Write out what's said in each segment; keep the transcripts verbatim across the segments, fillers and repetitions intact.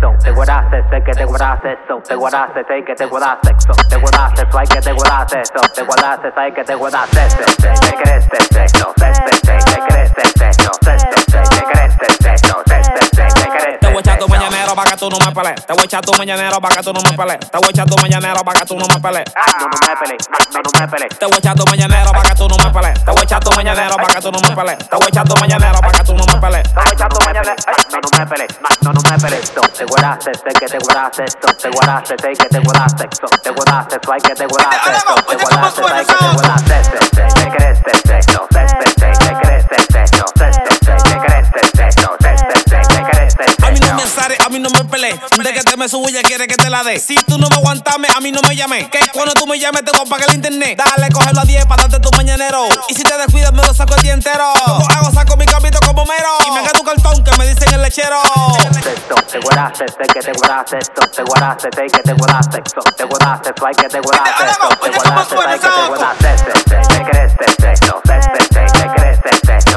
eso, te guardaste, sé que te guardaste eso, te guardaste, sé que te guardaste eso, te guardaste, hay que te guardaste eso, te guardaste, hay que te guardaste eso, te crees eso, te crees eso, te crees eso, te voy a echar tu mañanero pa' que tú no me pelees, te voy a echar tu mañanero pa' que tú no me pelees, te voy a echar tu mañanero pa' que tú no me pelees, no, no me pelees, no, no me pelees, te voy a echar tu mañanero pa' que tú no me pelees, te voy a echar tu mañanero pa' que tú no me pelees, te voy a echar tu mañanero pa' que tú no me pelees, te voy a echar tu mañanero, no, no me pelees, no, no me pelees, te guardaste, sé que te guardaste esto, te guardaste, sé que te guardaste esto, te guardaste, hay que te guardaste esto, te guardaste, hay que te guardaste esto, te crees eso, te crees eso, te crees eso, te crees eso, te crees eso. A mí no me azare, a mí no me pelees, de que te me subo ya quiere que te la dé. Si tú no me aguantas, a mí no me llames, que cuando tú me llames te voy a pagar el internet. Dale, cógelo a diez para darte tu mañanero, y si te descuidas me lo saco el día entero. Como hago, saco mi capito como mero, y me haga tu cartón que me dicen el lechero. Te guardaste, sé que te guardaste esto, te guardaste, sé que te guardaste esto, te guardaste, hay que te guardaste esto, te guardaste, hay que te guardaste esto, te crees eso, te crees eso, te crees eso,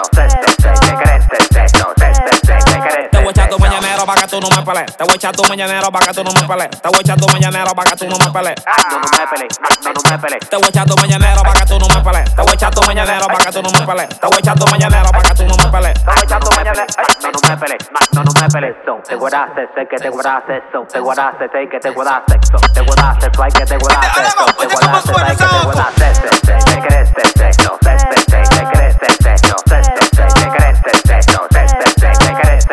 te crees. Te voy a echar tu mañanero pa' que tú no me pelees, te voy a echar tu mañanero pa' que tú no me pelees, te voy a echar tu mañanero pa' que tú no me pelees, no, no me pelees, no, no me pelees, te voy a echar tu mañanero pa' que tú no me pelees, te voy a echar tu mañanero pa' que tú no me pelees, te voy a echar tu mañanero pa' que tú no me pelees, te voy a echar tu mañanero, no, no me pelees, no, no me pelees, te guardaste, sé que te guardaste eso, te guardaste, sé que te guardaste eso, te guardaste, hay que te guardaste eso, te guardaste, hay que te guardaste eso, te crees eso, te crees eso, te crees eso, te crees eso, te crees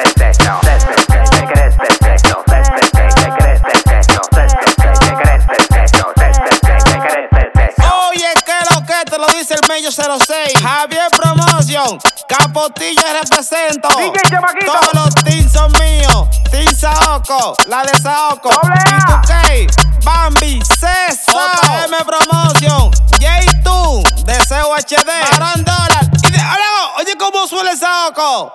Oye, que lo que te lo dice el Mello cero seis, Javier Promotion, Capotilla represento. D J Chamaquito. Todos los teams son míos. Team Saoco, la de Saoco. Doble A. Y tu K, Bambi, César, J M Promotion, J dos, Deseo H D, Barón Dólar. Y de, oye, ¿cómo suele Saoco?